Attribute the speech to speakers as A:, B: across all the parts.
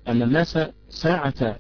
A: أن الناس ساعة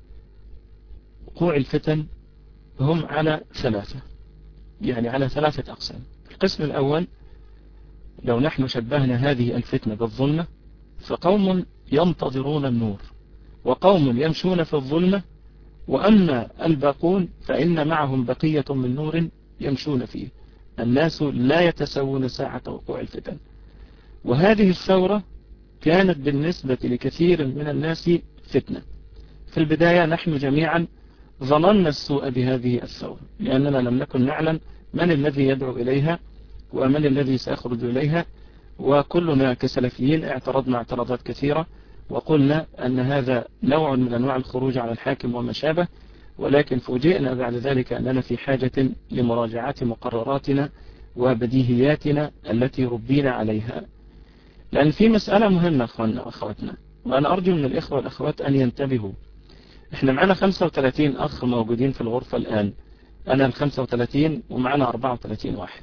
A: وقوع الفتن هم على ثلاثة، يعني على ثلاثة أقسام. القسم الأول، لو نحن شبهنا هذه الفتنة بالظلمة، فقوم ينتظرون النور وقوم يمشون في الظلمة، وأما الباقون فإن معهم بقية من نور يمشون فيه. الناس لا يتساوون ساعة وقوع الفتن. وهذه الثورة كانت بالنسبة لكثير من الناس فتنة. في البداية نحن جميعا ظننا السوء بهذه الثورة، لأننا لم نكن نعلم من الذي يدعو إليها ومن الذي سيخرج إليها، وكلنا كسلفيين اعترضنا اعتراضات كثيرة وقلنا أن هذا نوع من أنواع الخروج على الحاكم وما شابه. ولكن فوجئنا بعد ذلك أننا في حاجة لمراجعة مقرراتنا وبديهياتنا التي ربينا عليها. لأن في مسألة مهمة أخواننا وأخواتنا، وأنا أرجو من الإخوة والأخوات أن ينتبهوا. إحنا معنا 35 أخ موجودين في الغرفة الآن، أنا 35 ومعنا 34 واحد.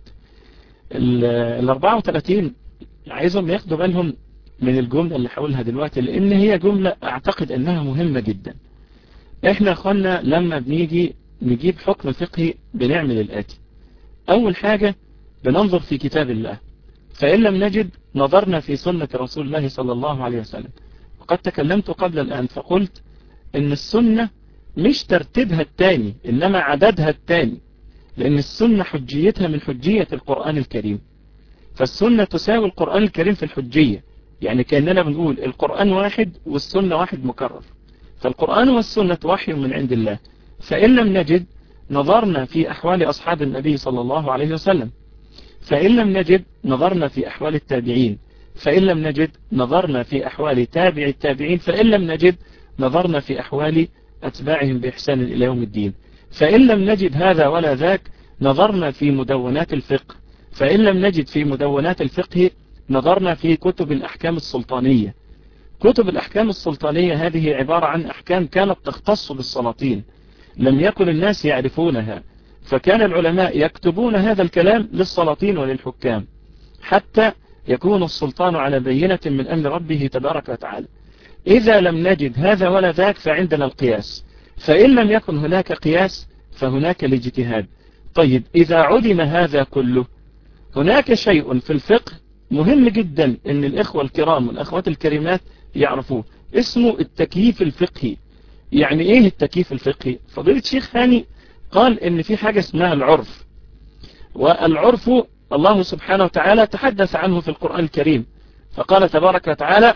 A: ال 34 عايزهم ياخدوا بالهم من الجملة اللي حاولها دلوقتي، لأن هي جملة أعتقد أنها مهمة جدا. إحنا أخواننا لما بنيجي نجيب حكم فقهي بنعمل الآتي: أول حاجة بننظر في كتاب الله، فإن لم نجد نظرنا في سنة رسول الله صلى الله عليه وسلم. وقد تكلمت قبل الآن فقلت إن السنة مش ترتيبها الثاني إنما عددها الثاني، لأن السنة حجيتها من حجية القرآن الكريم. فالسنة تساوي القرآن الكريم في الحجية، يعني كأننا بنقول القرآن واحد والسنة واحد مكرر. فالقرآن والسنة وحي من عند الله. فإن لم نجد نظرنا في أحوال أصحاب النبي صلى الله عليه وسلم، فإن لم نجد نظرنا في أحوال التابعين، فإن لم نجد نظرنا في أحوال تابع التابعين، فإن لم نجد نظرنا في أحوال أتباعهم بإحسان إلى يوم الدين، فإن لم نجد هذا ولا ذاك نظرنا في مدونات الفقه، فإن لم نجد في مدونات الفقه نظرنا في كتب الأحكام السلطانية. كتب الأحكام السلطانية هذه عبارة عن أحكام كانت تختص بالسلاطين، لم يكن الناس يعرفونها، فكان العلماء يكتبون هذا الكلام للسلاطين وللحكام حتى يكون السلطان على بينة من أمر ربه تبارك وتعالى. إذا لم نجد هذا ولا ذاك فعندنا القياس، فإن لم يكن هناك قياس فهناك الاجتهاد. طيب إذا عدم هذا كله، هناك شيء في الفقه مهم جدا ان الإخوة الكرام والأخوات الكريمات يعرفوه، اسمه التكييف الفقهي. يعني ايه التكييف الفقهي؟ فضيلة الشيخ هاني قال ان في حاجة اسمها العرف، والعرف الله سبحانه وتعالى تحدث عنه في القرآن الكريم، فقال تبارك وتعالى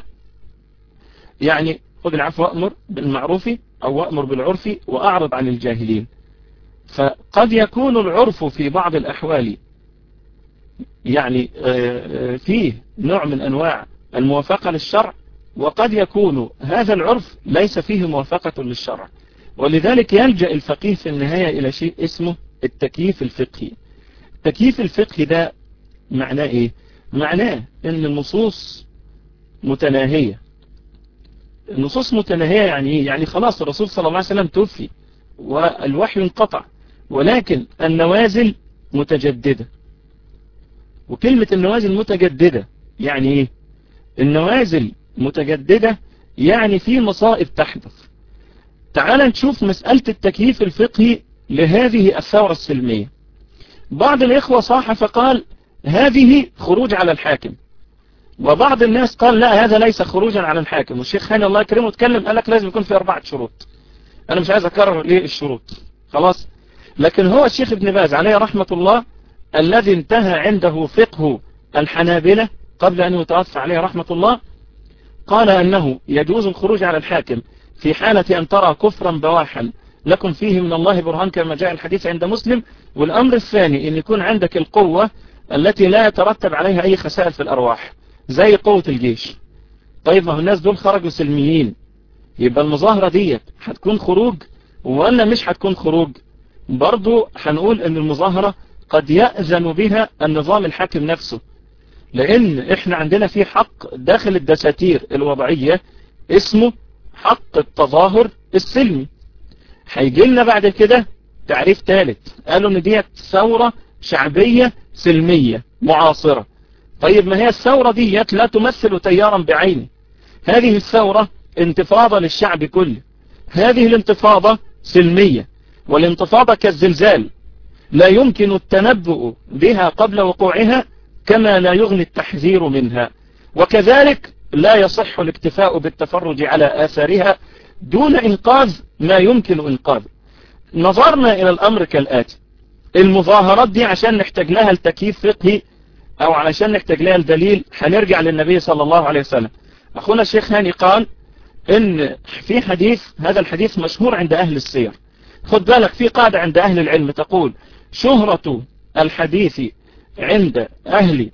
A: يعني خذ العفو وأمر بالمعروف أو وأمر بالعرف وأعرض عن الجاهلين. فقد يكون العرف في بعض الأحوال يعني فيه نوع من أنواع الموافقة للشرع، وقد يكون هذا العرف ليس فيه موافقة للشرع، ولذلك يلجأ الفقيه في النهاية إلى شيء اسمه التكييف الفقهي. التكييف الفقهي ده معناه إيه؟ معناه أن النصوص متناهية. النصوص متناهية يعني إيه؟ يعني خلاص الرسول صلى الله عليه وسلم توفي والوحي انقطع، ولكن النوازل متجددة. وكلمة النوازل متجددة يعني ايه؟ النوازل متجددة يعني في مصائب تحدث. تعال نشوف مسألة التكييف الفقهي لهذه الثورة السلمية. بعض الإخوة صاح فقال هذه خروج على الحاكم، وبعض الناس قال لا هذا ليس خروجا على الحاكم. والشيخ هاني الله يكرمه اتكلم قال لك لازم يكون في 4 شروط. أنا مش عايز أكرر ليه الشروط خلاص، لكن هو الشيخ ابن باز عليه رحمة الله الذي انتهى عنده فقه الحنابلة قبل أن يتوفى عليه رحمة الله، قال أنه يجوز الخروج على الحاكم في حالة أن ترى كفرا بواحا لكم فيه من الله برهان كما جاء الحديث عند مسلم. والأمر الثاني أن يكون عندك القوة التي لا يترتب عليها أي خسائر في الأرواح زي قوة الجيش. طيب ما هو الناس دول خرجوا سلميين، يبقى المظاهرة دي هتكون خروج ولا مش هتكون خروج؟ برضو هنقول أن المظاهرة قد يأذن بها النظام الحاكم نفسه، لأن احنا عندنا في حق داخل الدساتير الوضعية اسمه حق التظاهر السلمي. هيجي لنا بعد كده تعريف ثالث، قالوا ان دي ثورة شعبية سلمية معاصرة. طيب ما هي الثورة دي لا تمثل تيارا بعينه، هذه الثورة انتفاضة للشعب كله. هذه الانتفاضة سلمية، والانتفاضة كالزلزال لا يمكن التنبؤ بها قبل وقوعها، كما لا يغني التحذير منها. وكذلك لا يصح الاكتفاء بالتفرج على آثارها دون إنقاذ ما يمكن إنقاذه. نظرنا إلى الأمر كالآتي: المظاهرات دي عشان نحتاج لها التكييف فقهي أو علشان نحتاج لها الدليل، هنرجع للنبي صلى الله عليه وسلم. أخونا الشيخ هاني قال إن في حديث، هذا الحديث مشهور عند أهل السير. خد بالك، في قاعدة عند أهل العلم تقول: شهرة الحديث عند أهل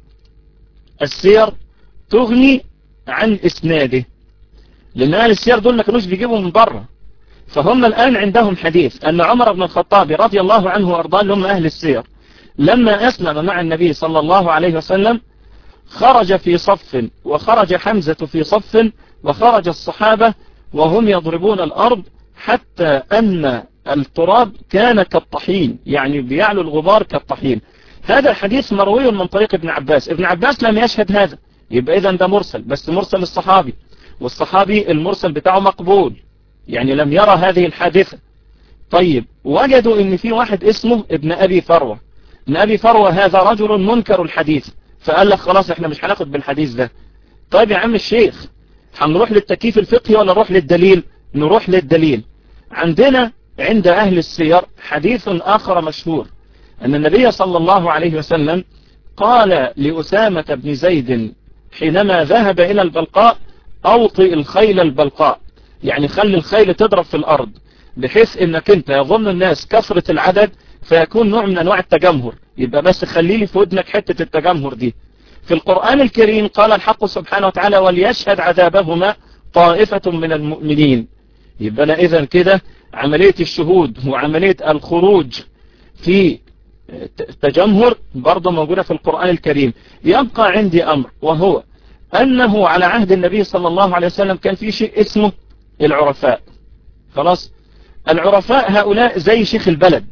A: السير تغني عن إسناده، لأن أهل السير دول ما كانوش بيجيبوا من بره. فهم الآن عندهم حديث أن عمر بن الخطاب رضي الله عنه وأرضاه، اللي هم أهل السير، لما أسلم مع النبي صلى الله عليه وسلم خرج في صف، وخرج حمزة في صف، وخرج الصحابة وهم يضربون الأرض حتى أن التراب كان كالطحين، يعني بيعلو الغبار كالطحين. هذا الحديث مروي من طريق ابن عباس. ابن عباس لم يشهد هذا، يبقى إذن ده مرسل، بس مرسل الصحابي، والصحابي المرسل بتاعه مقبول، يعني لم يرى هذه الحادثة. طيب، وجدوا ان في واحد اسمه ابن أبي فروة. ابن أبي فروة هذا رجل منكر الحديث، فقال لك خلاص احنا مش هناخد بالحديث ده. طيب يا عم الشيخ، هنروح للتكييف الفقهي ولا نروح للدليل؟ نروح للدليل. عندنا عند أهل السير حديث آخر مشهور، أن النبي صلى الله عليه وسلم قال لأسامة بن زيد حينما ذهب إلى البلقاء: أوطئ الخيل البلقاء، يعني خلي الخيل تضرب في الأرض، بحيث انك انت يظن الناس كثرة العدد فيكون نوع من انواع التجمهر، يبقى بس خلي لي في ودنك حتة التجمهر دي. في القرآن الكريم قال الحق سبحانه وتعالى: وليشهد عذابهما طائفة من المؤمنين. يبقى أنا إذن كده عملية الشهود وعملية الخروج في تجمهر برضه موجودة في القرآن الكريم. يبقى عندي أمر، وهو أنه على عهد النبي صلى الله عليه وسلم كان في شيء اسمه العرفاء. خلاص، العرفاء هؤلاء زي شيخ البلد،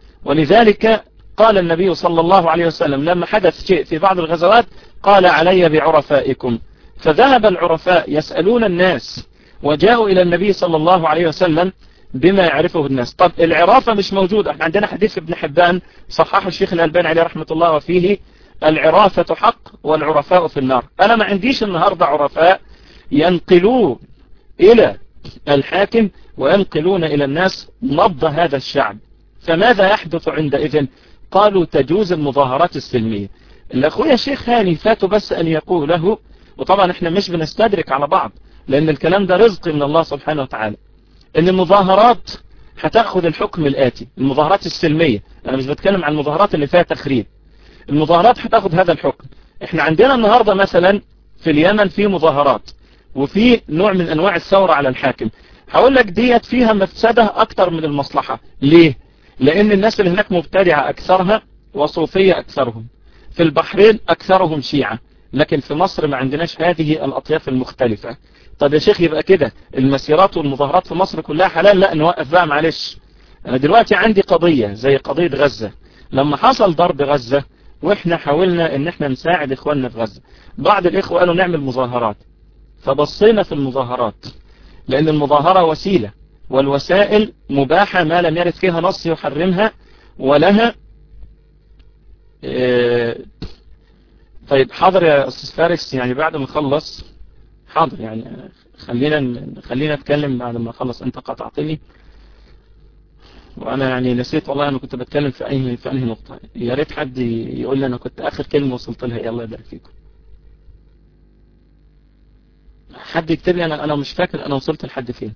A: ولذلك قال النبي صلى الله عليه وسلم لما حدث شيء في بعض الغزوات قال: علي بعرفائكم. فذهب العرفاء يسألون الناس، وجاءوا إلى النبي صلى الله عليه وسلم بما يعرفه الناس. طب العرافة مش موجودة، احنا عندنا حديث ابن حبان صححه الشيخ الألباني عليه رحمة الله، وفيه: العرافة حق والعرفاء في النار. أنا ما عنديش النهاردة عرفاء ينقلون إلى الحاكم وينقلون إلى الناس نبض هذا الشعب. فماذا يحدث عندئذ؟ قالوا: تجوز المظاهرات السلمية. الأخويا الشيخ هاني فاتوا بس أن يقوله، وطبعا احنا مش بنستدرك على بعض، لأن الكلام ده رزق من الله سبحانه وتعالى، ان المظاهرات هتاخد الحكم الآتي. المظاهرات السلمية، أنا مش بتكلم عن المظاهرات اللي فيها تخريب، المظاهرات هتاخد هذا الحكم. احنا عندنا النهاردة مثلا في اليمن في مظاهرات، وفي نوع من أنواع الثورة على الحاكم. هقول لك ديت فيها مفسدة أكتر من المصلحة. ليه؟ لأن الناس اللي هناك مبتدعة أكثرها، وصوفية أكثرهم. في البحرين أكثرهم شيعة، لكن في مصر ما عندناش هذه الأطياف المختلفة. طب يا شيخ، يبقى كده المسيرات والمظاهرات في مصر كلها حلال؟ لا، نوقف بقى معلش. أنا دلوقتي عندي قضية زي قضية غزة. لما حصل ضرب غزة وإحنا حاولنا إن إحنا نساعد إخواننا في غزة، بعض الإخوة قالوا نعمل مظاهرات، فبصينا في المظاهرات، لأن المظاهرة وسيلة، والوسائل مباحة ما لم يرد فيها نص يحرمها، ولها طيب حاضر يا أستاذ فارس، يعني بعد ما نخلص حاضر، يعني خلينا نتكلم بعد ما أخلص. أنت قطعتني وأنا يعني نسيت والله أنا كنت بتكلم في أنهي نقطة. يا ريت حد يقول لي أنا كنت آخر كلمة وصلت لها. يلا يبارك فيكم. حد يكتب لي، أنا مش فاكر أنا وصلت لحد فين.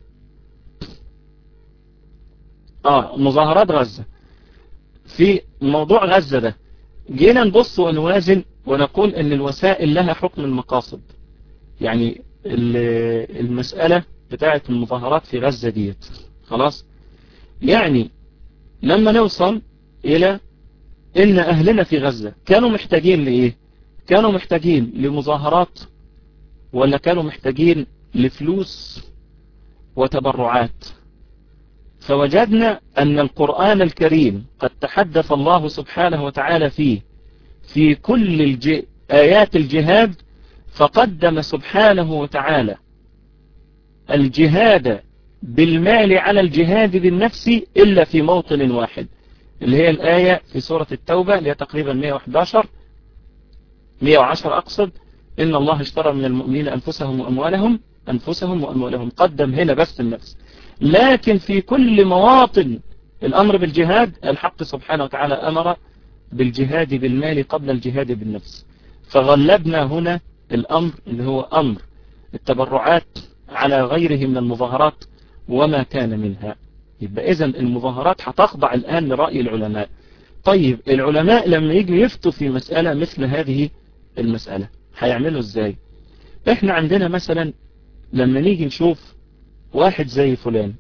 A: مظاهرات غزة. في موضوع غزة ده جينا نبص ونوازن ونقول ان الوسائل لها حكم المقاصد. يعني المسألة بتاعة المظاهرات في غزة ديت خلاص، يعني لما نوصل الى ان اهلنا في غزة كانوا محتاجين لايه؟ كانوا محتاجين لمظاهرات ولا كانوا محتاجين لفلوس وتبرعات؟ فوجدنا أن القرآن الكريم قد تحدث الله سبحانه وتعالى فيه في كل آيات الجهاد، فقدم سبحانه وتعالى الجهاد بالمال على الجهاد بالنفس إلا في موطن واحد، اللي هي الآية في سورة التوبة اللي هي تقريبا 110 أقصد، إن الله اشترى من المؤمنين أنفسهم وأموالهم. قدم هنا بس النفس، لكن في كل مواطن الأمر بالجهاد الحق سبحانه وتعالى أمر بالجهاد بالمال قبل الجهاد بالنفس. فغلبنا هنا الأمر اللي هو أمر التبرعات على غيره من المظاهرات وما كان منها. يبقى إذن المظاهرات هتخضع الآن لرأي العلماء. طيب العلماء لما يجوا يفتوا في مسألة مثل هذه المسألة هيعملوا ازاي؟ احنا عندنا مثلا لما نيجي نشوف واحد زي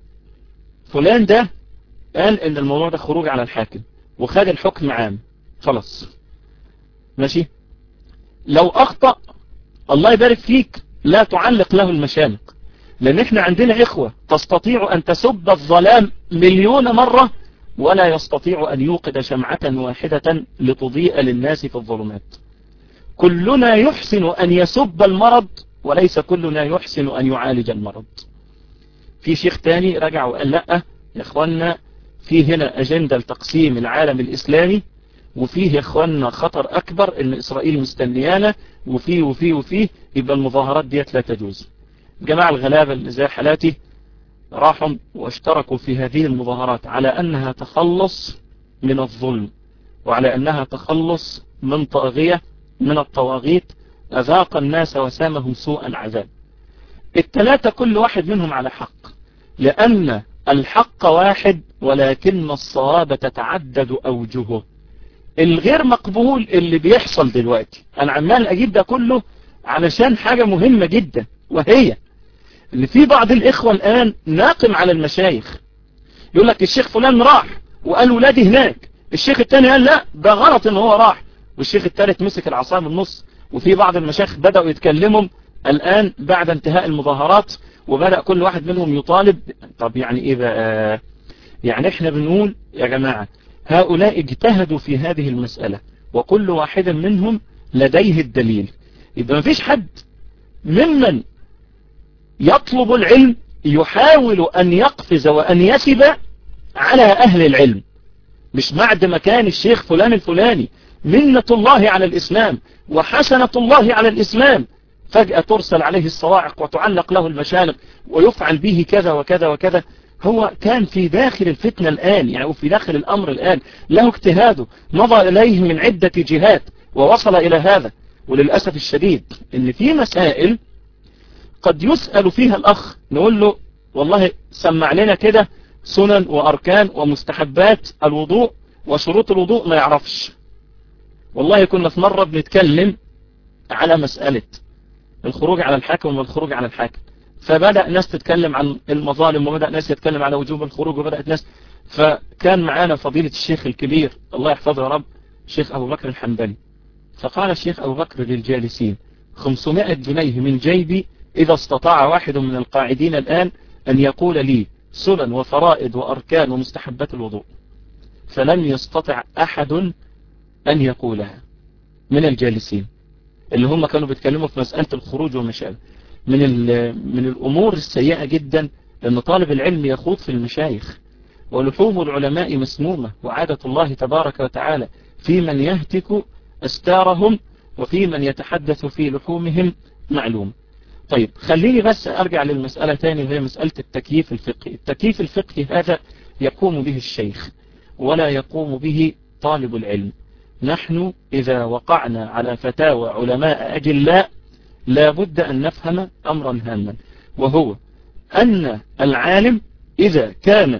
A: فلان ده قال ان الموضوع ده خروج على الحاكم وخد الحكم عام، خلاص ماشي. لو اخطأ الله يبارك فيك لا تعلق له المشانق، لان احنا عندنا اخوة تستطيع ان تسب الظلام 1,000,000 مرة ولا يستطيع ان يوقد شمعة واحدة لتضيء للناس في الظلمات. كلنا يحسن ان يسب المرض وليس كلنا يحسن ان يعالج المرض. في شيخ تاني رجع وقال لا يا اخوانا في هنا اجندة لتقسيم العالم الاسلامي، وفيه يا اخوانا خطر اكبر ان اسرائيل مستنيانا، وفيه يبقى المظاهرات ديت لا تجوز. جماعة الغلابة اللي زي حالاتي راحوا واشتركوا في هذه المظاهرات على انها تخلص من الظلم وعلى انها تخلص من طاغية من الطواغيت اذاق الناس وسامهم سوء العذاب. الثلاثة كل واحد منهم على حق، لأن الحق واحد ولكن الصواب تتعدد أوجهه. الغير مقبول اللي بيحصل دلوقتي أنا عمال أجيب ده كله علشان حاجة مهمة جدا، وهي اللي في بعض الإخوة الآن ناقم على المشايخ، يقول لك الشيخ فلان راح وقال ولادي هناك، الشيخ التاني قال لا ده غلط ان هو راح، والشيخ الثالث مسك العصا من النص. وفي بعض المشايخ بدأوا يتكلموا الآن بعد انتهاء المظاهرات وبدأ كل واحد منهم يطالب. طب يعني ايه بقى؟ يعني احنا بنقول يا جماعة هؤلاء اجتهدوا في هذه المسألة وكل واحد منهم لديه الدليل. يبقى ما فيش حد ممن يطلب العلم يحاول أن يقفز وأن يسب على أهل العلم. مش بعد ما كان الشيخ فلان الفلاني منة الله على الإسلام وحسنة الله على الإسلام فجأة ترسل عليه الصواعق وتعلق له المشانق ويفعل به كذا وكذا وكذا. هو كان في داخل الفتنة الآن، يعني في داخل الأمر الآن، له اجتهاده مضى إليه من عدة جهات ووصل إلى هذا. وللأسف الشديد إن في مسائل قد يسأل فيها الأخ نقول له والله سمع لنا كده سنن وأركان ومستحبات الوضوء وشروط الوضوء، ما يعرفش. والله كنا في مرة بنتكلم على مسألة الخروج على الحاكم والخروج على الحاكم، فبدأ ناس تتكلم عن المظالم وبدأ ناس يتكلم على وجوب الخروج وبدأت ناس. فكان معانا فضيلة الشيخ الكبير الله يحفظه يا رب الشيخ أبو بكر الحنبلي، فقال الشيخ أبو بكر للجالسين 500 جنيه من جيبي إذا استطاع واحد من القاعدين الآن أن يقول لي سنن وفرائض وأركان ومستحبات الوضوء. فلم يستطع أحد أن يقولها من الجالسين اللي هم كانوا بيتكلموا في مسألة الخروج ومشابه. من الأمور السيئة جدا أن طالب العلم يخوض في المشايخ، ولحوم العلماء مسمومة، وعادة الله تبارك وتعالى في من يهتك أستارهم وفي من يتحدث في لحومهم معلوم. طيب خليني بس أرجع للمسألة تاني وهي مسألة التكييف الفقهي. التكييف الفقهي هذا يقوم به الشيخ ولا يقوم به طالب العلم. نحن إذا وقعنا على فتاوى علماء أجلاء لا بد أن نفهم أمرا هاما، وهو أن العالم إذا كان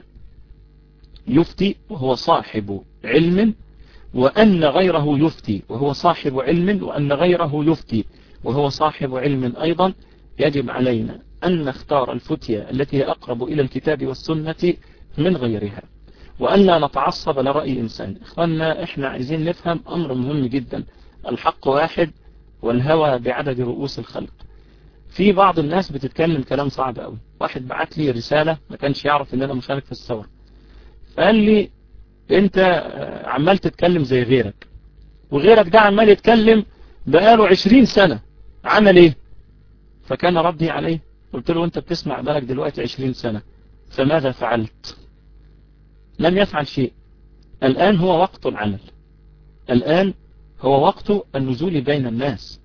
A: يفتي وهو صاحب علم، وأن غيره يفتي وهو صاحب علم، وأن غيره يفتي وهو صاحب علم أيضا، يجب علينا أن نختار الفتية التي هي أقرب إلى الكتاب والسنة من غيرها، وأن لا نتعصب لرأي إنسان. إخواننا إحنا عايزين نفهم أمر مهم جدا، الحق واحد والهوى بعدد رؤوس الخلق. في بعض الناس بتتكلم كلام صعب قوي. واحد بعت لي رسالة ما كانش يعرف ان انا مشارك في الثورة، فقال لي انت عمال تتكلم زي غيرك، وغيرك ده عمال يتكلم بقاله 20 سنة، عمل ايه؟ فكان ردي عليه قلت له أنت بتسمع بالك دلوقتي 20 سنة، فماذا فعلت؟ لم يفعل شيء. الآن هو وقت العمل، الآن هو وقت النزول بين الناس،